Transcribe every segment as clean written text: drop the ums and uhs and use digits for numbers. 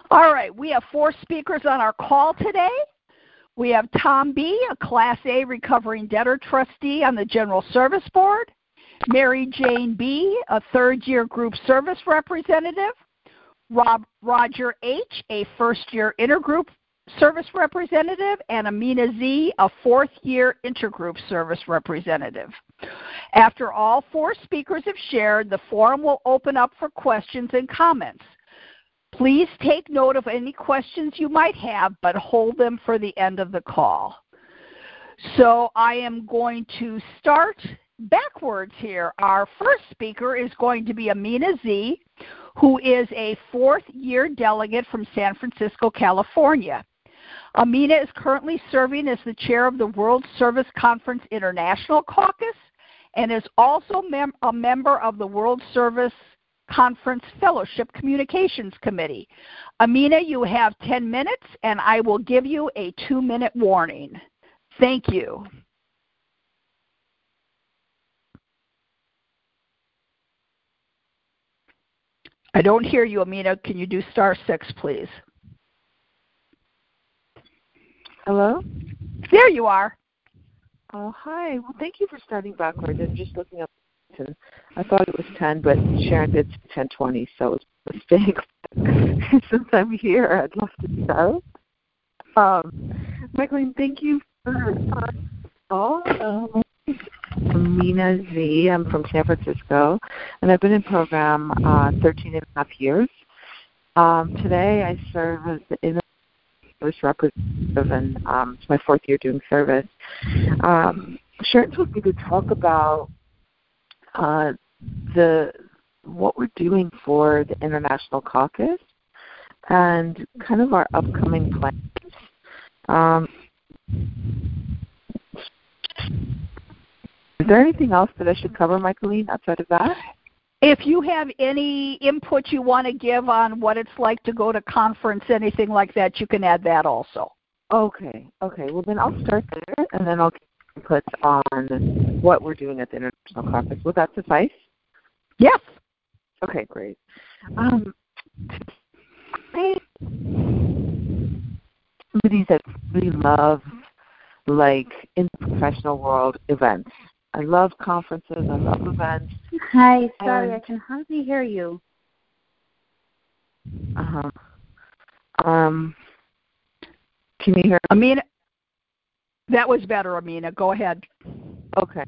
All right, we have 4 speakers on our call today. We have Tom B., a Class A recovering debtor trustee on the General Service Board, Mary Jane B., a third-year group service representative, Roger H., a first-year intergroup service representative, and Amina Z., a fourth-year intergroup service representative. After all 4 speakers have shared, the forum will open up for questions and comments. Please take note of any questions you might have, but hold them for the end of the call. So I am going to start backwards here. Our first speaker is going to be Amina Z., who is a fourth-year delegate from San Francisco, California. Amina is currently serving as the chair of the World Service Conference International Caucus and is also a member of the World Service Conference Fellowship Communications Committee. Amina, you have 10 minutes, and I will give you a 2-minute warning. Thank you. I don't hear you, Amina. Can you do *6, please? Hello? There you are. Oh, hi. Well, thank you for starting backwards. I'm just looking up. I thought it was 10, but Sharon did 10:20, so it's a mistake. Since I'm here, I'd love to start. Michaeline, thank you for all. Amina Z. I'm from San Francisco, and I've been in program 13 and a half years. Today, I serve as the Service representative, and it's my 4th year doing service. Sharon told me to talk about what we're doing for the International Caucus and kind of our upcoming plans. Is there anything else that I should cover, Michaeline, outside of that? If you have any input you want to give on what it's like to go to conference, anything like that, you can add that also. Okay. Well, then I'll start there, and then I'll give inputs on what we're doing at the International Caucus. Would that suffice? Yes. Okay, great. Somebody that really loves, like, in the professional world, events. I love conferences. I love events. Hi, sorry, I can hardly hear you. Can you hear me? Amina, that was better, Amina. Go ahead. Okay.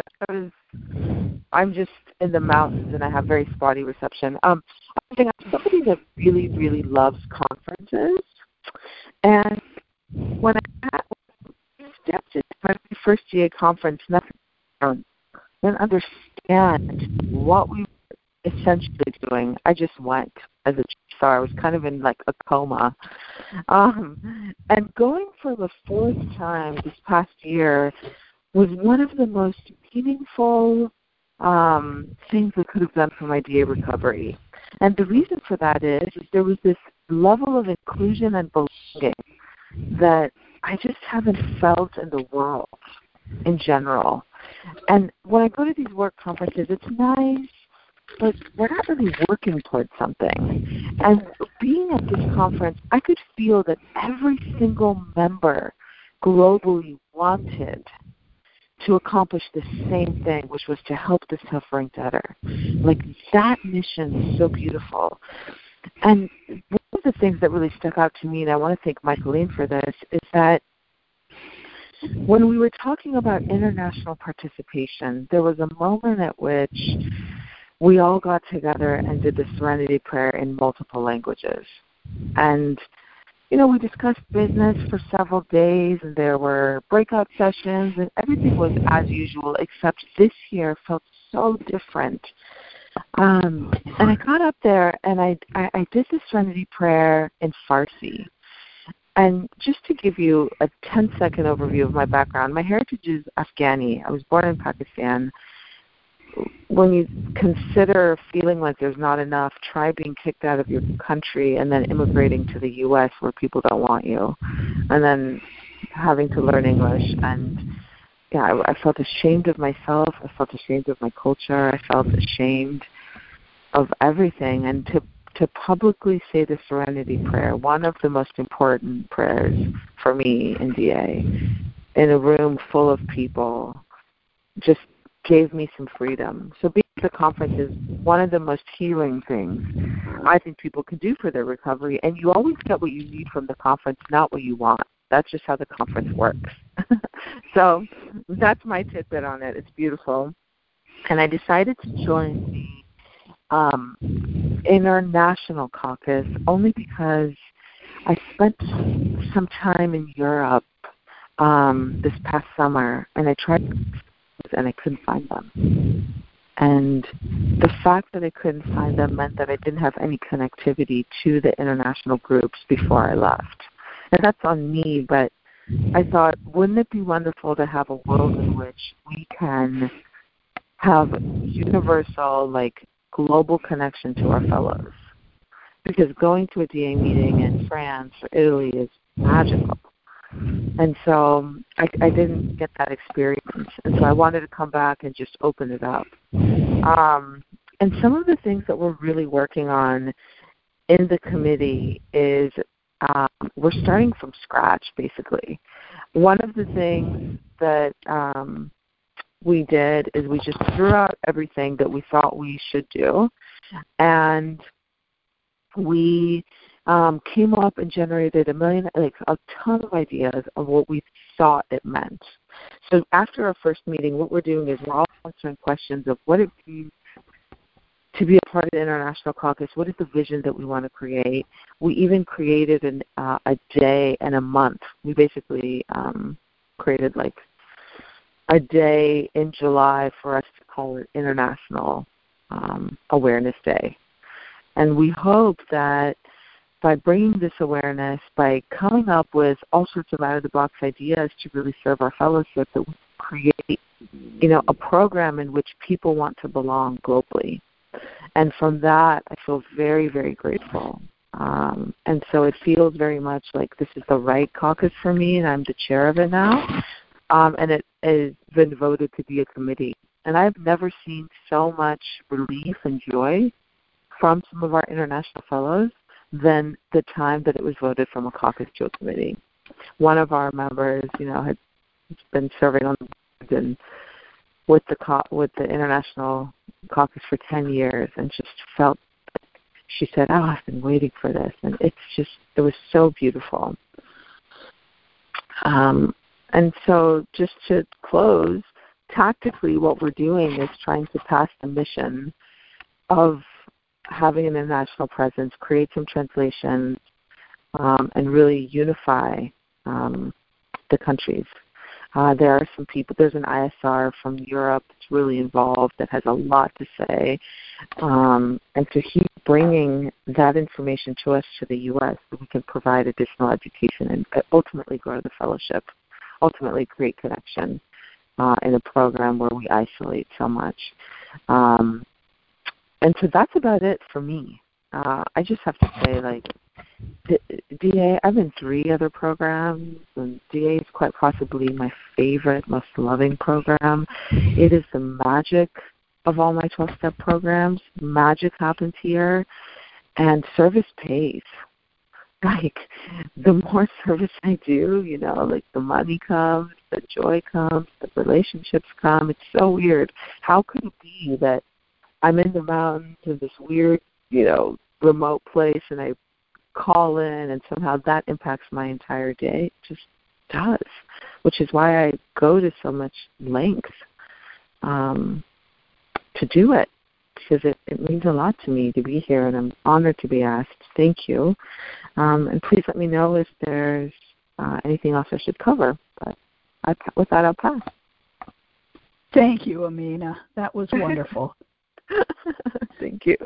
I'm just in the mountains and I have very spotty reception. I'm somebody that really, really loves conferences. And when I stepped into my first GA conference, nothing didn't understand what we were essentially doing. I just went as a star. I was kind of in like a coma. And going for the 4th time this past year was one of the most meaningful things I could have done for my DA recovery. And the reason for that is there was this level of inclusion and belonging that I just haven't felt in the world in general. And when I go to these work conferences, it's nice, but we're not really working towards something. And being at this conference, I could feel that every single member globally wanted to accomplish the same thing, which was to help the suffering debtor. Like, that mission is so beautiful. And one of the things that really stuck out to me, and I want to thank Michaeline for this, is that when we were talking about international participation, there was a moment at which we all got together and did the Serenity Prayer in multiple languages. And, we discussed business for several days, and there were breakout sessions, and everything was as usual, except this year felt so different. And I got up there, and I did the Serenity Prayer in Farsi. And just to give you a 10-second overview of my background, my heritage is Afghani. I was born in Pakistan. When you consider feeling like there's not enough, try being kicked out of your country and then immigrating to the U.S. where people don't want you, and then having to learn English. And I felt ashamed of myself. I felt ashamed of my culture. I felt ashamed of everything. And to publicly say the Serenity Prayer, one of the most important prayers for me in DA, in a room full of people, just gave me some freedom. So being at the conference is one of the most healing things I think people can do for their recovery. And you always get what you need from the conference, not what you want. That's just how the conference works. So that's my tidbit on it. It's beautiful. And I decided to join the International Caucus only because I spent some time in Europe this past summer, and I tried and I couldn't find them. And the fact that I couldn't find them meant that I didn't have any connectivity to the international groups before I left. And that's on me, but I thought, wouldn't it be wonderful to have a world in which we can have universal, global connection to our fellows? Because going to a DA meeting in France or Italy is magical. And so I didn't get that experience. And so I wanted to come back and just open it up. And some of the things that we're really working on in the committee is we're starting from scratch, basically. One of the things that we did is we just threw out everything that we thought we should do, and we came up and generated a ton of ideas of what we thought it meant. So after our first meeting, what we're doing is we're all answering questions of what it means to be a part of the International Caucus. What is the vision that we want to create? We even created a day and a month. We basically created a day in July for us to call it International Awareness Day. And we hope that by bringing this awareness, by coming up with all sorts of out-of-the-box ideas to really serve our fellowship, that we create, a program in which people want to belong globally. And from that, I feel very, very grateful. And so it feels very much like this is the right caucus for me, and I'm the chair of it now. And it has been voted to be a committee. And I've never seen so much relief and joy from some of our international fellows than the time that it was voted from a caucus to a committee. One of our members, had been serving on the board and with the International Caucus for 10 years, and just felt. She said, "Oh, I've been waiting for this," and it was so beautiful. And so, just to close, tactically, what we're doing is trying to pass the mission of having an international presence, create some translations, and really unify the countries. There are some people, there's an ISR from Europe that's really involved that has a lot to say. And so he's bringing that information to us, to the U.S., so we can provide additional education and ultimately grow the fellowship, ultimately create connection in a program where we isolate so much. And so that's about it for me. I just have to say, DA, I'm in 3 other programs, and DA is quite possibly my favorite, most loving program. It is the magic of all my 12-step programs. Magic happens here, and service pays. The more service I do, the money comes, the joy comes, the relationships come. It's so weird. How could it be that I'm in the mountains in this weird, remote place, and I call in, and somehow that impacts my entire day? It just does, which is why I go to so much length to do it, because it means a lot to me to be here, and I'm honored to be asked. Thank you. And please let me know if there's anything else I should cover. But with that, I'll pass. Thank you, Amina. That was wonderful. Thank you.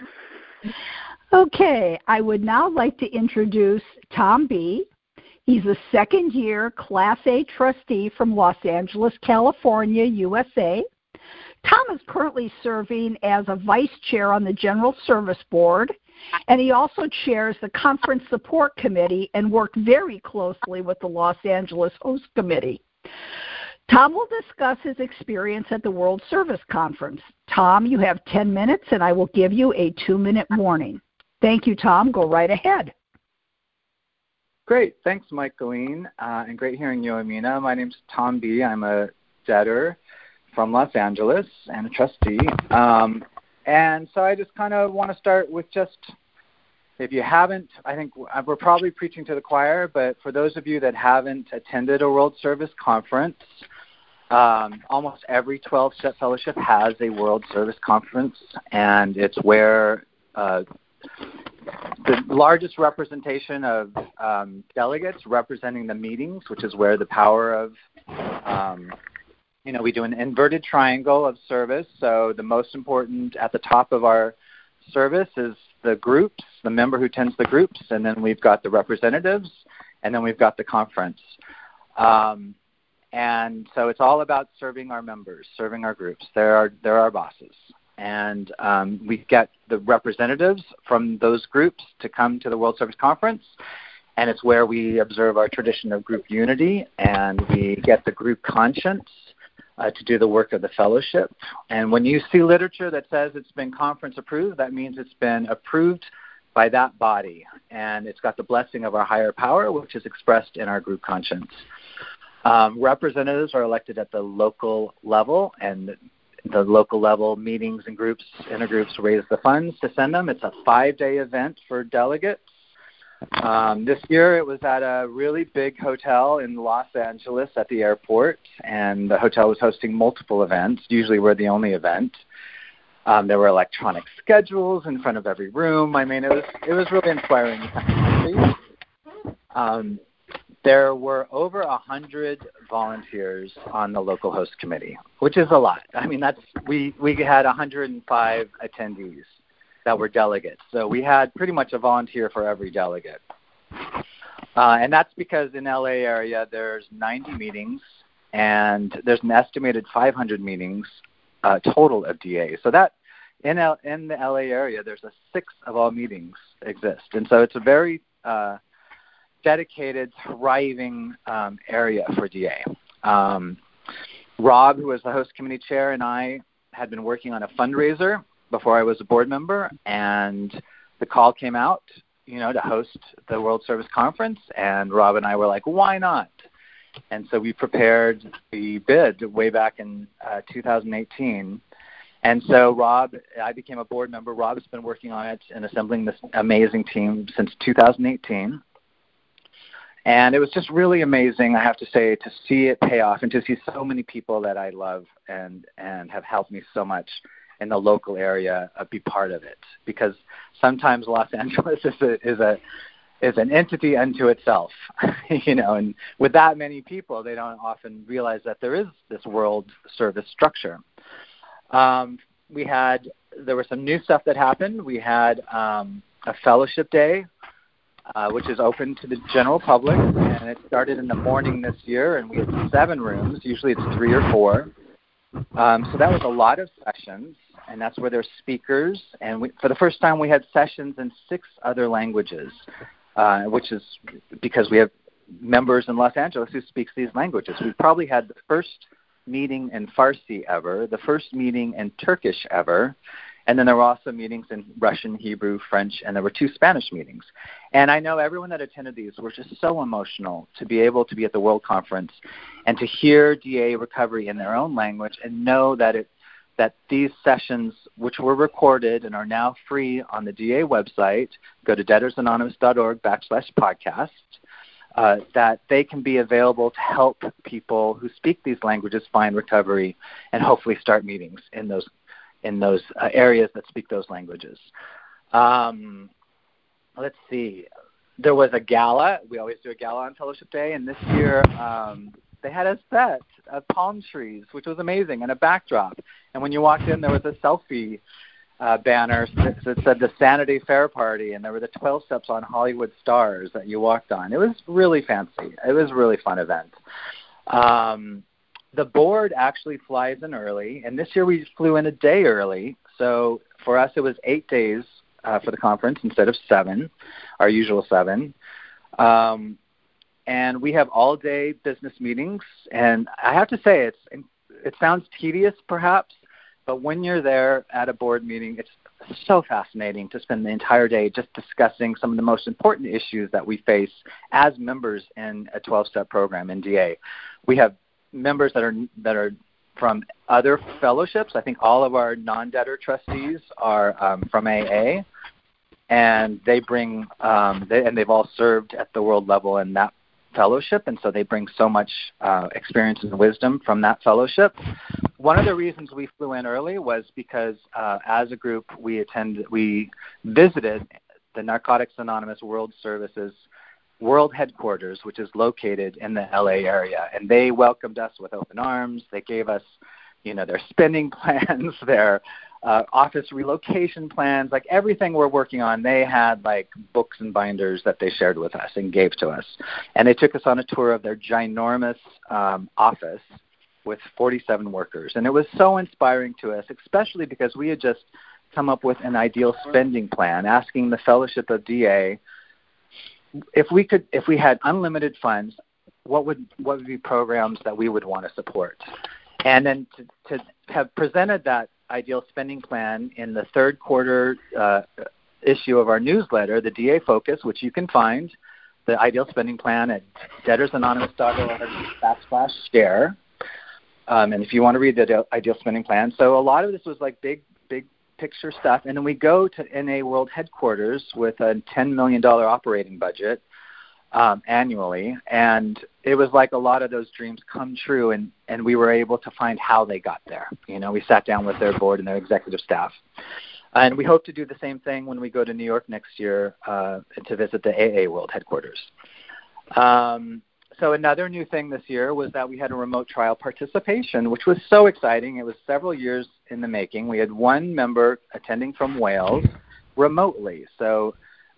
Okay, I would now like to introduce Tom B. He's a second-year Class A trustee from Los Angeles, California, USA. Tom is currently serving as a vice chair on the General Service Board, and he also chairs the Conference Support Committee and worked very closely with the Los Angeles Host Committee. Tom will discuss his experience at the World Service Conference. Tom, you have 10 minutes, and I will give you a 2-minute warning. Thank you, Tom. Go right ahead. Great. Thanks, Michaeline, and great hearing you, Amina. My name's Tom B. I'm a debtor from Los Angeles and a trustee. And so I just kind of want to start with just, if you haven't, I think we're probably preaching to the choir, but for those of you that haven't attended a World Service Conference, almost every 12-step fellowship has a World Service Conference, and it's where the largest representation of delegates representing the meetings, which is where the power of, we do an inverted triangle of service. So the most important at the top of our service is the groups, the member who attends the groups, and then we've got the representatives, and then we've got the conference. And so it's all about serving our members, serving our groups. They're our bosses. And we get the representatives from those groups to come to the World Service Conference, and it's where we observe our tradition of group unity, and we get the group conscience to do the work of the fellowship. And when you see literature that says it's been conference approved, that means it's been approved by that body, and it's got the blessing of our higher power, which is expressed in our group conscience. Representatives are elected at the local level, and the local level meetings and groups, intergroups raise the funds to send them. It's a 5-day event for delegates. This year it was at a really big hotel in Los Angeles at the airport, and the hotel was hosting multiple events. Usually we're the only event. There were electronic schedules in front of every room. I mean, it was really inspiring. There were over 100 volunteers on the local host committee, which is a lot. I mean, we had 105 attendees that were delegates. So we had pretty much a volunteer for every delegate. And that's because in LA area there's 90 meetings, and there's an estimated 500 meetings total of DA. So that in the LA area there's a sixth of all meetings exist. And so it's a very dedicated, thriving area for DA. Rob, who was the host committee chair, and I had been working on a fundraiser before I was a board member, and the call came out, to host the World Service Conference, and Rob and I were like, why not? And so we prepared the bid way back in 2018. And so I became a board member. Rob has been working on it and assembling this amazing team since 2018. And it was just really amazing, I have to say, to see it pay off and to see so many people that I love and have helped me so much in the local area be part of it. Because sometimes Los Angeles is an entity unto itself, and with that many people, they don't often realize that there is this world service structure. There was some new stuff that happened. We had a fellowship day, which is open to the general public, and it started in the morning this year, and we had 7 rooms. Usually it's 3 or 4. So that was a lot of sessions, and that's where there's speakers. And for the first time, we had sessions in 6 other languages, which is because we have members in Los Angeles who speaks these languages. We probably had the first meeting in Farsi ever, the first meeting in Turkish ever, and then there were also meetings in Russian, Hebrew, French, and there were 2 Spanish meetings. And I know everyone that attended these were just so emotional to be able to be at the World Conference and to hear DA recovery in their own language and know that these sessions, which were recorded and are now free on the DA website, go to debtorsanonymous.org/podcast, that they can be available to help people who speak these languages find recovery and hopefully start meetings in those areas that speak those languages. Let's see. There was a gala. We always do a gala on Fellowship Day, and this year they had a set of palm trees, which was amazing, and a backdrop. And when you walked in, there was a selfie banner that said the Sanity Fair Party, and there were the 12 steps on Hollywood stars that you walked on. It was really fancy. It was a really fun event. The board actually flies in early, and this year we flew in a day early. So for us, it was 8 days for the conference instead of 7, our usual 7. And we have all-day business meetings. And I have to say, it sounds tedious perhaps, but when you're there at a board meeting, it's so fascinating to spend the entire day just discussing some of the most important issues that we face as members in a 12-step program in DA. We have members that are from other fellowships. I think all of our non-debtor trustees are from AA, and they bring they've all served at the world level in that fellowship, and so they bring so much experience and wisdom from that fellowship. One of the reasons we flew in early was because as a group we visited the Narcotics Anonymous World Services World Headquarters, which is located in the LA area, and they welcomed us with open arms. They gave us, their spending plans, their office relocation plans, like everything we're working on. They had like books and binders that they shared with us and gave to us, and they took us on a tour of their ginormous office with 47 workers, and it was so inspiring to us, especially because we had just come up with an ideal spending plan, asking the Fellowship of DA, if we had unlimited funds, what would be programs that we would want to support? And then to have presented that ideal spending plan in the third quarter issue of our newsletter, the DA Focus, which you can find, the ideal spending plan at debtorsanonymous.org/share. And if you want to read the ideal spending plan. So a lot of this was like big picture stuff. And then we go to NA World Headquarters with a $10 million operating budget annually. And it was like a lot of those dreams come true, and we were able to find how they got there. We sat down with their board and their executive staff. And we hope to do the same thing when we go to New York next year to visit the AA World Headquarters. So another new thing this year was that we had a remote trial participation, which was so exciting. It was several years in the making. We had one member attending from Wales remotely. So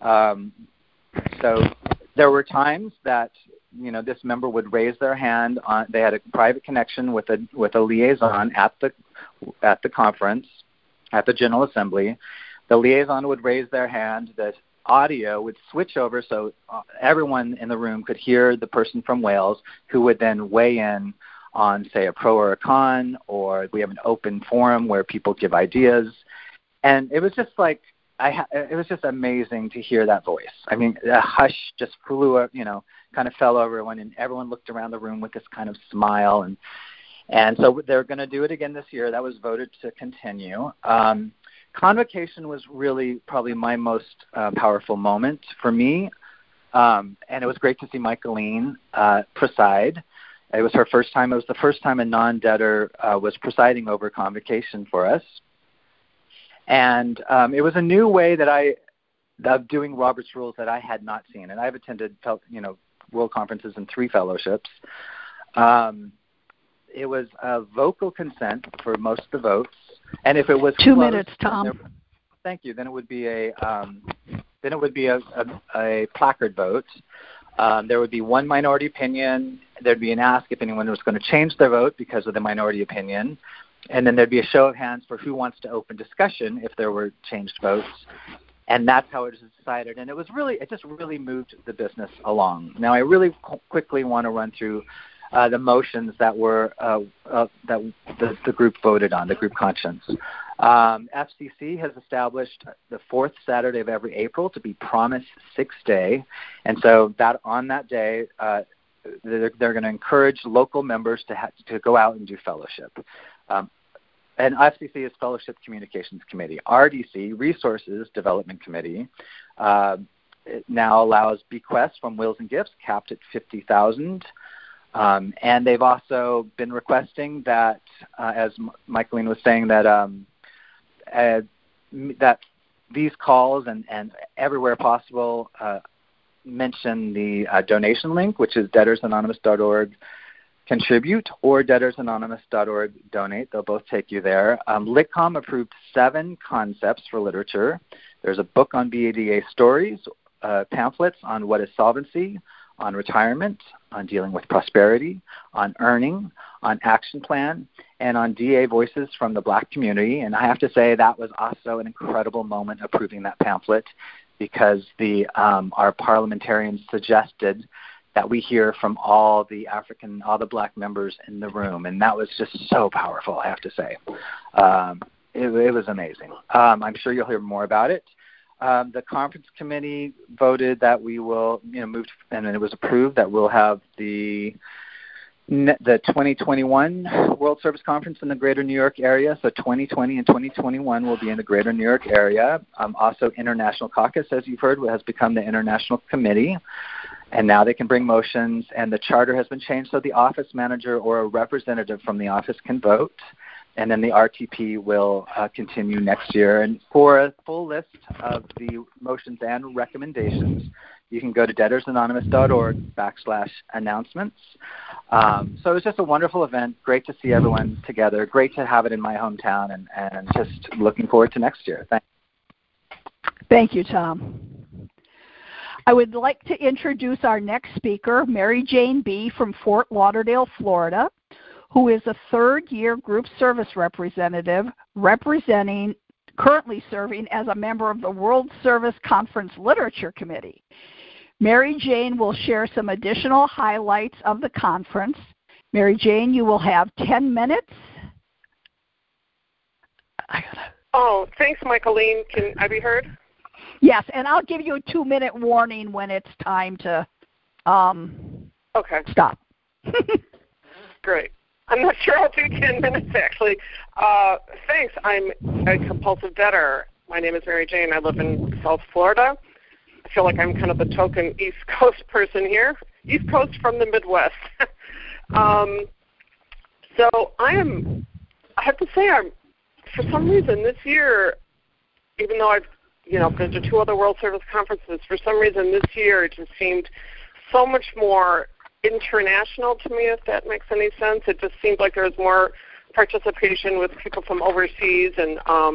there were times that this member would raise their hand. They had a private connection with a liaison at the conference, at the General Assembly. The liaison would raise their hand. The audio would switch over so everyone in the room could hear the person from Wales, who would then weigh in on, say, a pro or a con, or we have an open forum where people give ideas. And it was just like, it was just amazing to hear that voice. I mean, a hush just flew, kind of fell over everyone, and everyone looked around the room with this kind of smile. And so they're going to do it again this year. That was voted to continue. Convocation was really probably my most powerful moment for me, and it was great to see Michaeline preside. It was her first time. It was the first time a non-debtor was presiding over convocation for us, and it was a new way of doing Robert's Rules that I had not seen. And I've attended world conferences and 3 fellowships. It was vocal consent for most of the votes. And if it was 2 minutes, Tom. Thank you. Then it would be a placard vote. There would be one minority opinion. There'd be an ask if anyone was going to change their vote because of the minority opinion, and then there'd be a show of hands for who wants to open discussion if there were changed votes. And that's how it was decided. And it just really moved the business along. Now I really quickly want to run through the motions that were that the group voted on, the group conscience. FCC has established the 4th Saturday of every April to be Promise 6 Day, and so that on that day they're going to encourage local members to go out and do fellowship. And FCC is Fellowship Communications Committee. RDC, Resources Development Committee, it now allows bequests from wills and gifts capped at $50,000. And they've also been requesting that, as Michaeline was saying, that that these calls and everywhere possible mention the donation link, which is debtorsanonymous.org contribute or debtorsanonymous.org donate. They'll both take you there. LitCom approved 7 concepts for literature. There's a book on BADA stories, pamphlets on what is solvency, on retirement, on dealing with prosperity, on earning, on action plan, and on DA voices from the Black community. And I have to say that was also an incredible moment approving that pamphlet, because our parliamentarians suggested that we hear from all the Black members in the room, and that was just so powerful, I have to say. It was amazing. I'm sure you'll hear more about it. The conference committee voted that we will, move, and it was approved that we'll have the 2021 World Service Conference in the Greater New York area. So 2020 and 2021 will be in the Greater New York area. Also, International Caucus, as you've heard, has become the International Committee. And now they can bring motions, and the charter has been changed so the office manager or a representative from the office can vote. And then the RTP will continue next year. And for a full list of the motions and recommendations, you can go to debtorsanonymous.org/announcements. So it was just a wonderful event. Great to see everyone together. Great to have it in my hometown, and just looking forward to next year. Thank you, Tom. I would like to introduce our next speaker, Mary Jane B. from Fort Lauderdale, Florida, who is a third-year group service representative currently serving as a member of the World Service Conference Literature Committee. Mary Jane will share some additional highlights of the conference. Mary Jane, you will have 10 minutes. Oh, thanks, Michaeline. Can I be heard? Yes, and I'll give you a 2-minute warning when it's time to stop. Great. I'm not sure I'll do 10 minutes, actually. Thanks. I'm a compulsive debtor. My name is Mary Jane. I live in South Florida. I feel like I'm kind of the token East Coast person here. East Coast from the Midwest. So I have to say, for some reason this year, even though I've been to 2 other World Service Conferences, for some reason this year it just seemed so much more international to me, if that makes any sense. It just seemed like there was more participation with people from overseas, and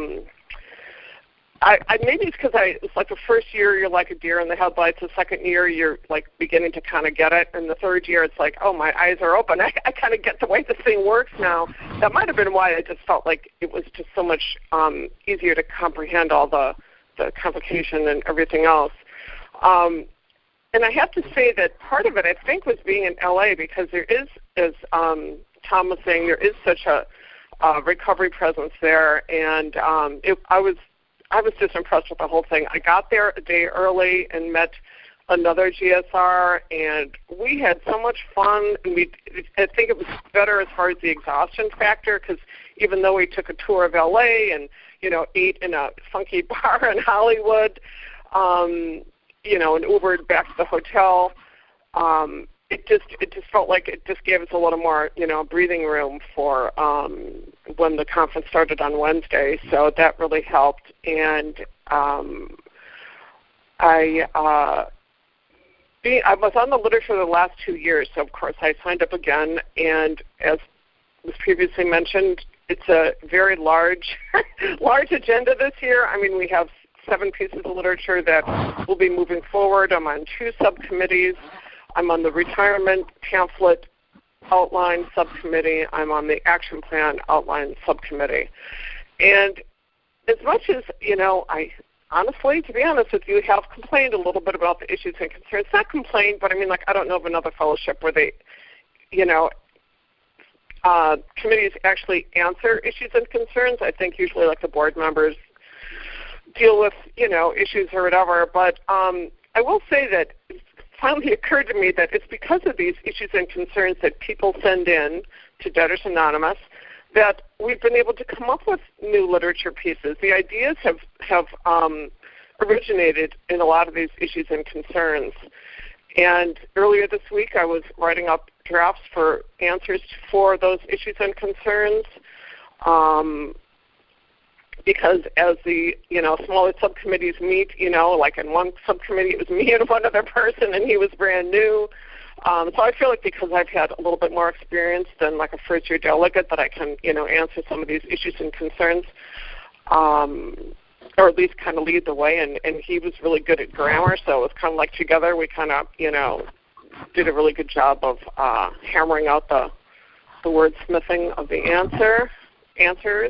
maybe it's because it's like the first year you're like a deer in the headlights, the second year you're like beginning to kind of get it, and the third year it's like, oh, my eyes are open. I kind of get the way this thing works now. That might have been why I just felt like it was just so much easier to comprehend all the complication and everything else. And I have to say that part of it, I think, was being in LA, because there is, as Tom was saying, there is such a recovery presence there, and I was just impressed with the whole thing. I got there a day early and met another GSR, and we had so much fun. And I think it was better as far as the exhaustion factor, because even though we took a tour of LA and ate in a funky bar in Hollywood, and Ubered back to the hotel, it just felt like it just gave us a little more, breathing room for when the conference started on Wednesday. So that really helped. And I was on the literature the last 2 years, so of course I signed up again. And as was previously mentioned, it's a very large agenda this year. I mean, we have 7 pieces of literature that will be moving forward. I'm on 2 subcommittees. I'm on the retirement pamphlet outline subcommittee. I'm on the action plan outline subcommittee. And as much as, I honestly, to be honest with you, have complained a little bit about the issues and concerns. Not complained, but I mean, I don't know of another fellowship where they, committees actually answer issues and concerns. I think usually like the board members deal with, issues or whatever. But I will say that it finally occurred to me that it's because of these issues and concerns that people send in to Debtors Anonymous that we've been able to come up with new literature pieces. The ideas have originated in a lot of these issues and concerns. And earlier this week I was writing up drafts for answers for those issues and concerns. Because as the, smaller subcommittees meet, like in one subcommittee it was me and one other person and he was brand new. So I feel like because I've had a little bit more experience than like a first-year delegate that I can, answer some of these issues and concerns, or at least kind of lead the way. And he was really good at grammar, so it was kind of like together we kind of, did a really good job of hammering out the wordsmithing of the answers.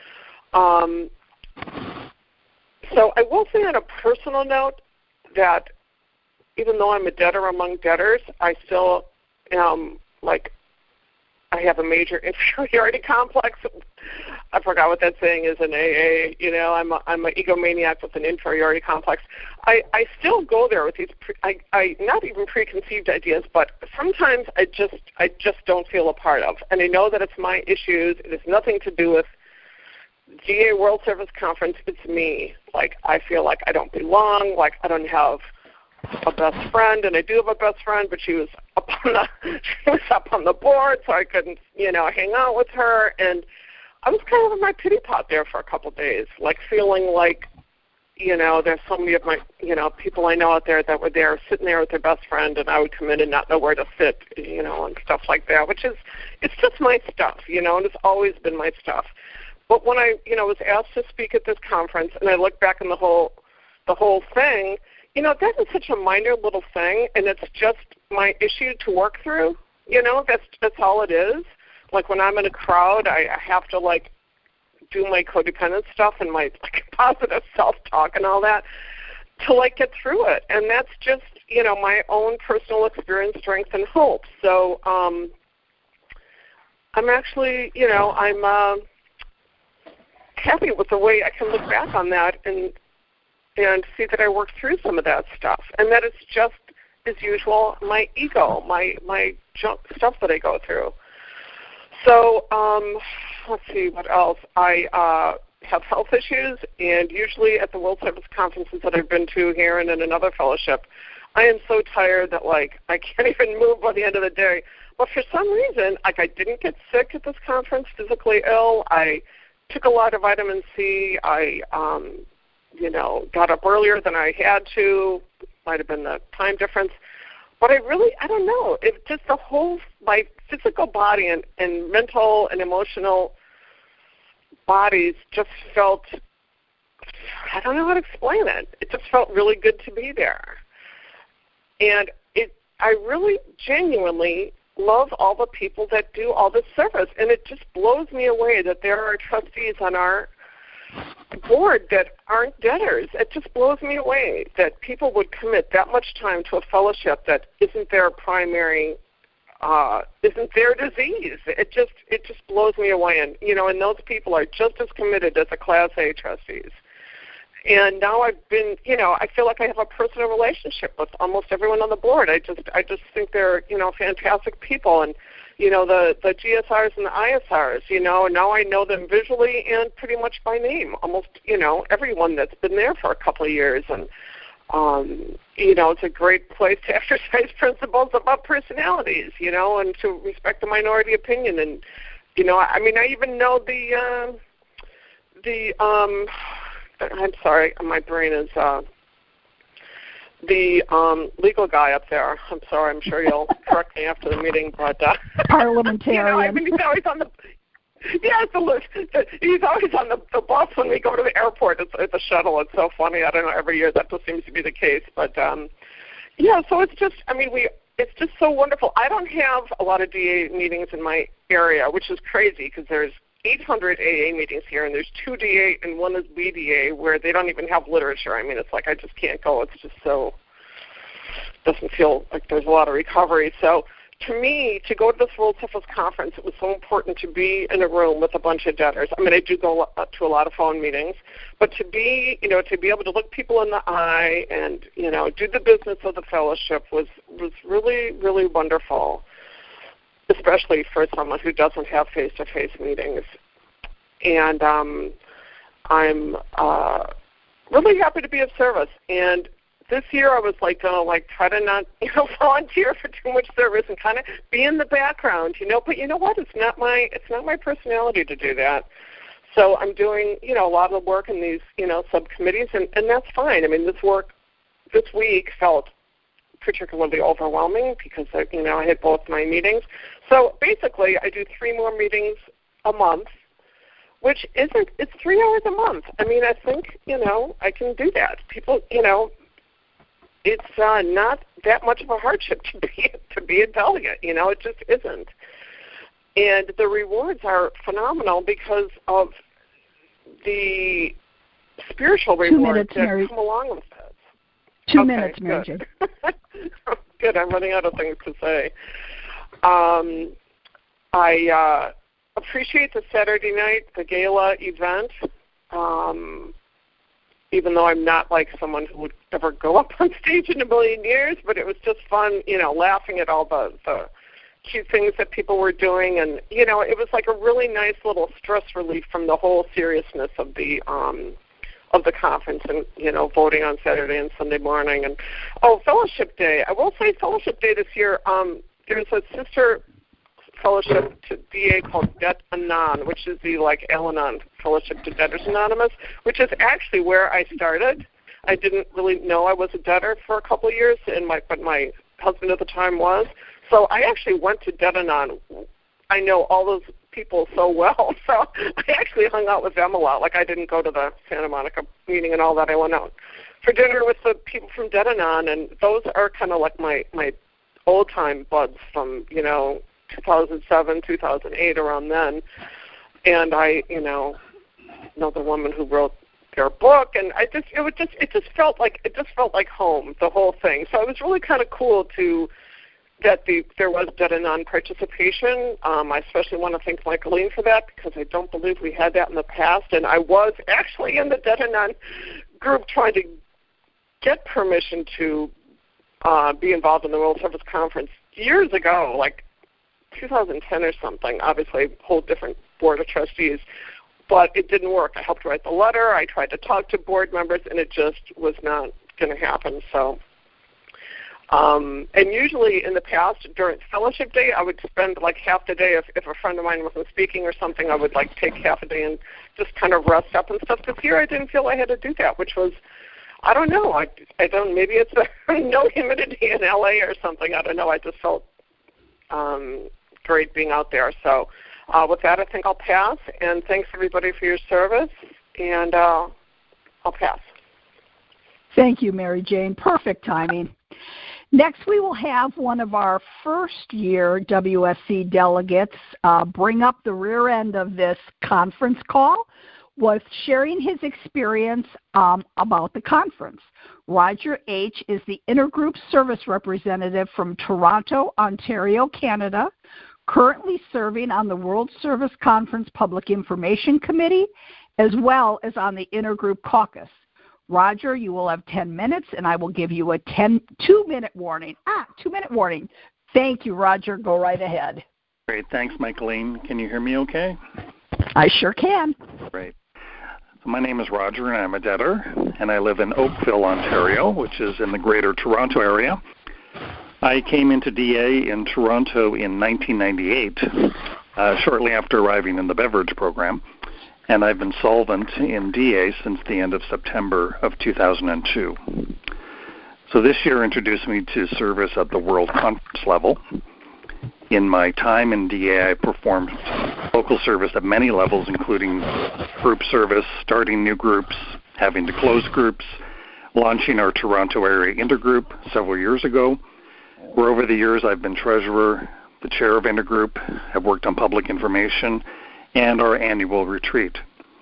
So I will say on a personal note that even though I'm a debtor among debtors, I still am I have a major inferiority complex. I forgot what that saying is in AA. You know, I'm an egomaniac with an inferiority complex. I still go there with these, I not even preconceived ideas, but sometimes I just don't feel a part of. And I know that it's my issues. It has nothing to do with GA World Service Conference. It's me. Like, I feel like I don't belong, like I don't have a best friend, and I do have a best friend, but she was up on the board, so I couldn't, you know, hang out with her. And I was kind of in my pity pot there for a couple of days, like feeling like, you know, there's so many of my, you know, people I know out there that were there sitting there with their best friend, and I would come in and not know where to sit, you know, and stuff like that, which is, it's just my stuff, you know, and it's always been my stuff. But when I, you know, was asked to speak at this conference, and I look back on the whole thing, you know, that is such a minor little thing, and it's just my issue to work through. You know, that's all it is. Like when I'm in a crowd, I have to like do my codependent stuff and my like positive self-talk and all that to like get through it. And that's just, you know, my own personal experience, strength, and hope. So I'm actually, you know, I'm happy with the way I can look back on that and see that I worked through some of that stuff, and that it's just, as usual, my ego, my junk stuff that I go through. So let's see what else. I have health issues, and usually at the World Service Conferences that I've been to here and in another fellowship, I am so tired that, like, I can't even move by the end of the day. But for some reason, like, I didn't get sick at this conference, physically ill. I took a lot of vitamin C. I you know, got up earlier than I had to. Might have been the time difference. But I don't know. It just the whole, my physical body and mental and emotional bodies just felt, I don't know how to explain it. It just felt really good to be there. And I really genuinely love all the people that do all this service. And it just blows me away that there are trustees on our board that aren't debtors. It just blows me away that people would commit that much time to a fellowship that isn't their primary, isn't their disease. It just blows me away. And you know, and those people are just as committed as the Class A trustees. And now I've been, you know, I feel like I have a personal relationship with almost everyone on the board. I just think they're, you know, fantastic people. And you know, the GSRs and the ISRs, you know, and now I know them visually and pretty much by name, almost, you know, everyone that's been there for a couple of years. And, you know, it's a great place to exercise principles about personalities, you know, and to respect the minority opinion. And, you know, I mean, I even know I'm sorry, my brain is, the legal guy up there. I'm sorry, I'm sure you'll correct me after the meeting, but parliamentarian. You know, I mean, he's always on the he's always on the bus when we go to the airport. It's a shuttle. It's so funny. I don't know. Every year that just seems to be the case, but yeah. So it's just, I mean, it's just so wonderful. I don't have a lot of DA meetings in my area, which is crazy because there's 800 AA meetings here, and there's 2 DA and 1 is BDA, where they don't even have literature. I mean, it's like I just can't go. It's just so, doesn't feel like there's a lot of recovery. So to me, to go to this World Service Conference, it was so important to be in a room with a bunch of debtors. I mean, I do go to a lot of phone meetings, but to be, you know, to be able to look people in the eye and, you know, do the business of the fellowship was really, really wonderful, especially for someone who doesn't have face-to-face meetings. And I'm really happy to be of service. And this year I was like going to like try to not, you know, volunteer for too much service and kind of be in the background, you know. But you know what? It's not my personality to do that. So I'm doing, you know, a lot of the work in these, you know, subcommittees, and that's fine. I mean, this week felt particularly overwhelming because, you know, I had both my meetings. So basically I do 3 more meetings a month, which it's 3 hours a month. I mean, I think, you know, I can do that. People, you know, it's not that much of a hardship to be a delegate, you know, it just isn't. And the rewards are phenomenal because of the spiritual rewards that come along with it. 2 minutes, Mary Jane. Good, I'm running out of things to say. I appreciate the Saturday night, the gala event, even though I'm not like someone who would ever go up on stage in a million years, but it was just fun, laughing at all the cute things that people were doing. And, it was like a really nice little stress relief from the whole seriousness of the conference and, voting on Saturday and Sunday morning. And, Fellowship Day. I will say Fellowship Day this year, there's a sister fellowship to DA called Debt Anon, which is the Al-Anon Fellowship to Debtors Anonymous, which is actually where I started. I didn't really know I was a debtor for a couple of years, but my husband at the time was. So I actually went to Debt Anon. I know all those people so well, so I actually hung out with them a lot. I didn't go to the Santa Monica meeting and all that. I went out for dinner with the people from Debt Anon, and those are kind of like my old-time buds from, 2007, 2008, around then. And I, know the woman who wrote their book, and it just felt like home, the whole thing. So it was really kind of cool that there was Debt Anon participation. I especially want to thank Michaeline for that, because I don't believe we had that in the past. And I was actually in the Debt Anon group trying to get permission to be involved in the World Service Conference years ago, 2010 or something. Obviously, a whole different board of trustees, but it didn't work. I helped write the letter. I tried to talk to board members, and it just was not going to happen. So, and usually in the past, during Fellowship Day, I would spend half the day, if a friend of mine wasn't speaking or something, I would take half a day and just kind of rest up and stuff. This year I didn't feel I had to do that, which was, I don't know. I don't. Maybe it's no humidity in LA or something. I don't know. I just felt great being out there. So with that, I think I'll pass. And thanks, everybody, for your service. And I'll pass. Thank you, Mary Jane. Perfect timing. Next, we will have one of our first-year WSC delegates bring up the rear end of this conference call with sharing his experience about the conference. Roger H. is the Intergroup Service Representative from Toronto, Ontario, Canada, currently serving on the World Service Conference Public Information Committee, as well as on the Intergroup Caucus. Roger, you will have 10 minutes, and I will give you a 2-minute warning. 2-minute warning. Thank you, Roger. Go right ahead. Great. Thanks, Michaeline. Can you hear me okay? I sure can. Great. So my name is Roger, and I'm a debtor, and I live in Oakville, Ontario, which is in the Greater Toronto area. I came into DA in Toronto in 1998, shortly after arriving in the beverage program, and I've been solvent in DA since the end of September of 2002. So this year introduced me to service at the World Conference level. In my time in DA, I performed local service at many levels, including group service, starting new groups, having to close groups, launching our Toronto area intergroup several years ago, where over the years I've been treasurer, the chair of intergroup, have worked on public information, and our annual retreat.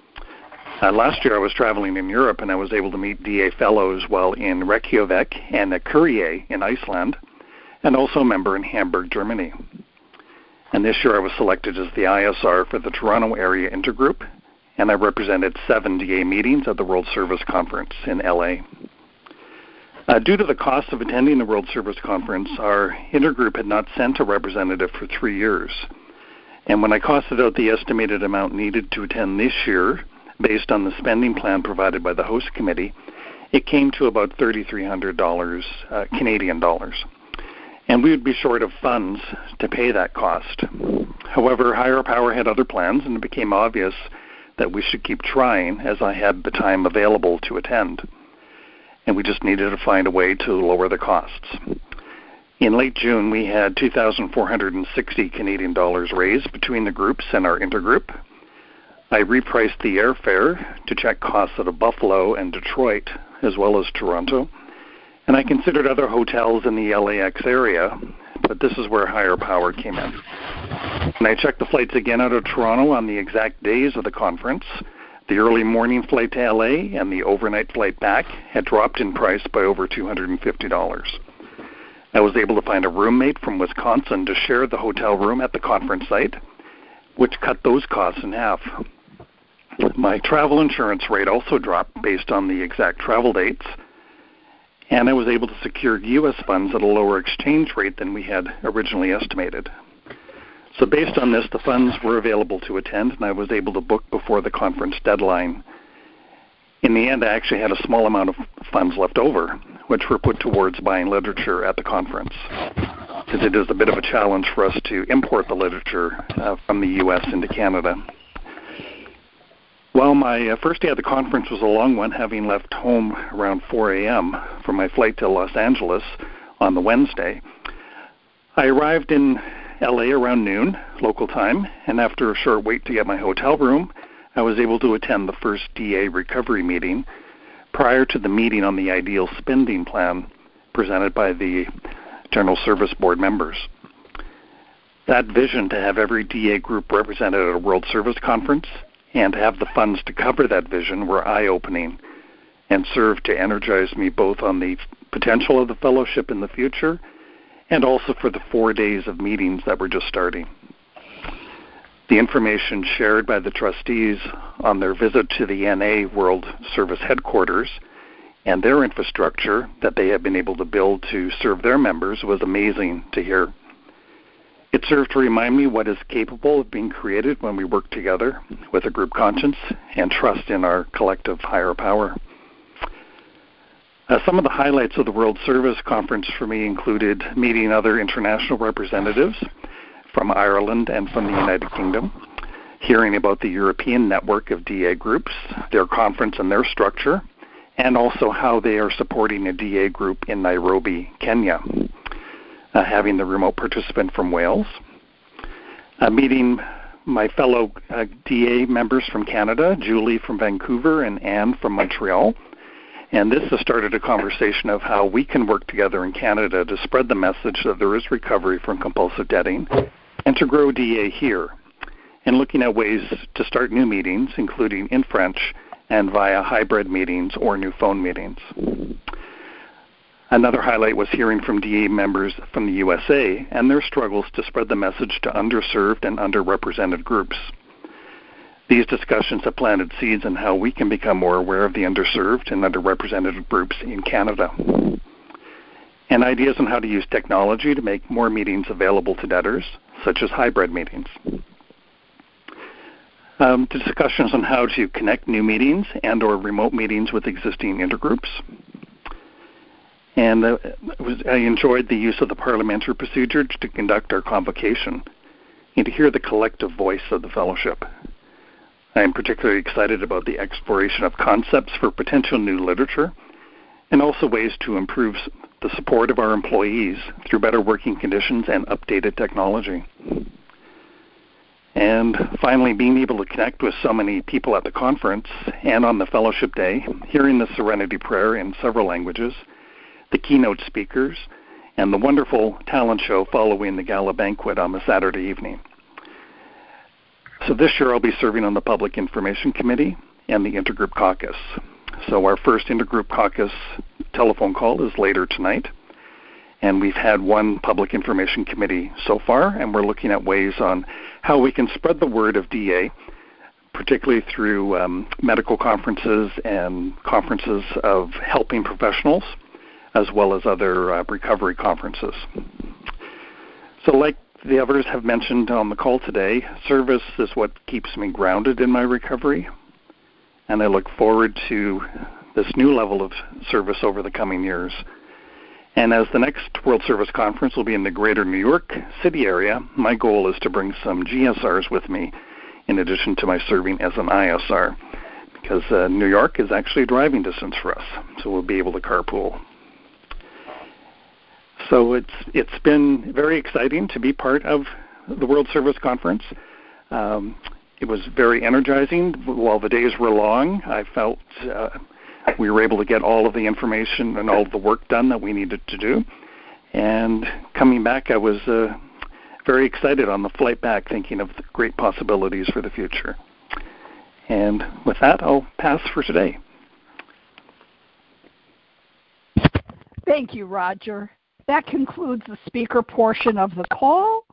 Last year I was traveling in Europe, and I was able to meet DA fellows while in Reykjavik and at Kurie in Iceland, and also a member in Hamburg, Germany. And this year I was selected as the ISR for the Toronto Area Intergroup, and I represented 7 DA meetings at the World Service Conference in LA. Due to the cost of attending the World Service Conference, our intergroup had not sent a representative for 3 years. And when I costed out the estimated amount needed to attend this year, based on the spending plan provided by the host committee, it came to about $3,300 Canadian dollars. And we would be short of funds to pay that cost. However, Higher Power had other plans, and it became obvious that we should keep trying, as I had the time available to attend. And we just needed to find a way to lower the costs. In late June, we had 2,460 Canadian dollars raised between the groups and our intergroup. I repriced the airfare to check costs out of Buffalo and Detroit, as well as Toronto. And I considered other hotels in the LAX area, but this is where Higher Power came in. And I checked the flights again out of Toronto on the exact days of the conference. The early morning flight to LA and the overnight flight back had dropped in price by over $250. I was able to find a roommate from Wisconsin to share the hotel room at the conference site, which cut those costs in half. My travel insurance rate also dropped based on the exact travel dates, and I was able to secure U.S. funds at a lower exchange rate than we had originally estimated. So based on this, the funds were available to attend, and I was able to book before the conference deadline. In the end, I actually had a small amount of funds left over, which were put towards buying literature at the conference, because it is a bit of a challenge for us to import the literature from the U.S. into Canada. Well, my first day at the conference was a long one, having left home around 4 a.m. for my flight to Los Angeles on the Wednesday. I arrived in LA around noon, local time, and after a short wait to get my hotel room, I was able to attend the first DA recovery meeting prior to the meeting on the ideal spending plan presented by the General Service Board members. That vision to have every DA group represented at a World Service Conference and to have the funds to cover that vision were eye-opening and served to energize me both on the potential of the fellowship in the future and also for the 4 days of meetings that were just starting. The information shared by the trustees on their visit to the NA World Service headquarters and their infrastructure that they have been able to build to serve their members was amazing to hear. It served to remind me what is capable of being created when we work together with a group conscience and trust in our collective higher power. Some of the highlights of the World Service Conference for me included meeting other international representatives from Ireland and from the United Kingdom, hearing about the European network of DA groups, their conference and their structure, and also how they are supporting a DA group in Nairobi, Kenya, having the remote participant from Wales, meeting my fellow DA members from Canada, Julie from Vancouver and Anne from Montreal. And this has started a conversation of how we can work together in Canada to spread the message that there is recovery from compulsive debting and to grow DA here, and looking at ways to start new meetings, including in French and via hybrid meetings or new phone meetings. Another highlight was hearing from DA members from the USA and their struggles to spread the message to underserved and underrepresented groups. These discussions have planted seeds in how we can become more aware of the underserved and underrepresented groups in Canada, and ideas on how to use technology to make more meetings available to debtors, such as hybrid meetings. Discussions on how to connect new meetings and or remote meetings with existing intergroups. And I enjoyed the use of the parliamentary procedure to conduct our convocation and to hear the collective voice of the fellowship. I am particularly excited about the exploration of concepts for potential new literature and also ways to improve the support of our employees through better working conditions and updated technology. And finally, being able to connect with so many people at the conference and on the fellowship day, hearing the Serenity Prayer in several languages, the keynote speakers, and the wonderful talent show following the gala banquet on the Saturday evening. So this year I'll be serving on the Public Information Committee and the Intergroup Caucus. So our first Intergroup Caucus telephone call is later tonight, and we've had one Public Information Committee so far, and we're looking at ways on how we can spread the word of DA, particularly through medical conferences and conferences of helping professionals, as well as other recovery conferences. So like the others have mentioned on the call today, service is what keeps me grounded in my recovery, and I look forward to this new level of service over the coming years. And as the next World Service Conference will be in the greater New York City area, my goal is to bring some GSRs with me in addition to my serving as an ISR, because New York is actually a driving distance for us, so we'll be able to carpool. So it's been very exciting to be part of the World Service Conference. It was very energizing. While the days were long, I felt we were able to get all of the information and all of the work done that we needed to do. And coming back, I was very excited on the flight back, thinking of the great possibilities for the future. And with that, I'll pass for today. Thank you, Roger. That concludes the speaker portion of the call.